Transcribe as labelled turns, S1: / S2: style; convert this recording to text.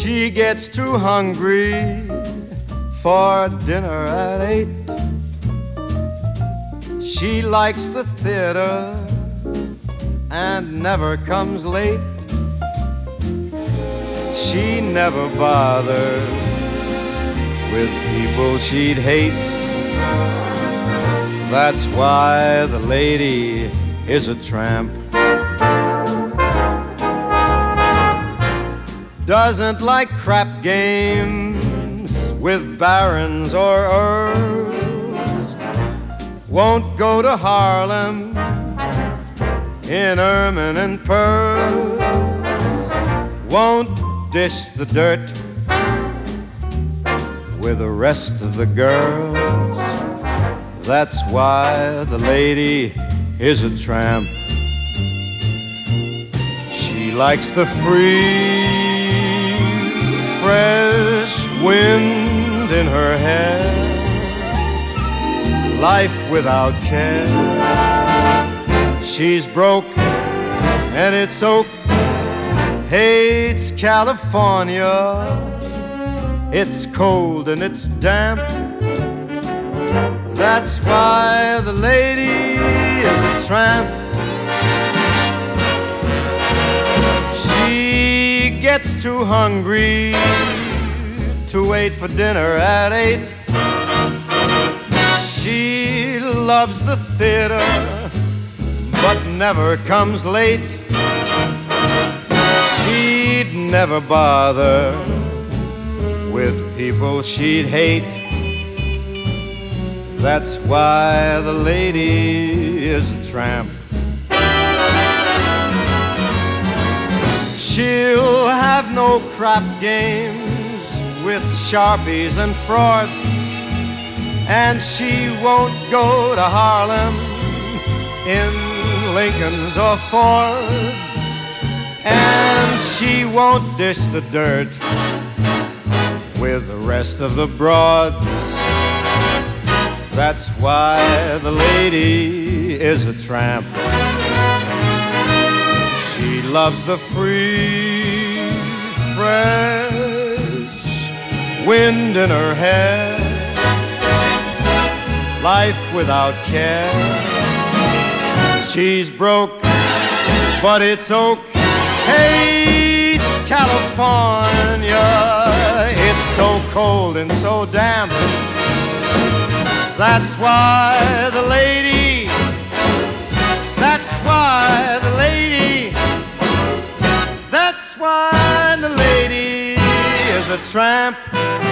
S1: She gets too hungry for dinner at 8. She likes the theater and never comes late. She never bothers with people she'd hate. That's why the lady is a tramp. Doesn't like crap games with barons or earls. Won't go to Harlem in ermine and pearls. Won't dish the dirt with the rest of the girls. That's why the lady is a tramp. She likes the free, fresh wind in her hair, life without care. She's broke and it's oak, hates California. It's cold and it's damp. That's why the lady is a tramp. She gets too hungry to wait for dinner at 8. She loves the theater but never comes late. She'd never bother with people she'd hate. That's why the lady is a tramp. She'll have no crap games with Sharpies and frauds, and she won't go to Harlem in Lincolns or Fords, and she won't dish the dirt with the rest of the broads. That's why the lady is a tramp. She loves the free, fresh wind in her hair, life without care. She's broke, but it's oak, hates California. It's so cold and so damp. That's why the lady, that's why the lady, that's why the lady is a tramp.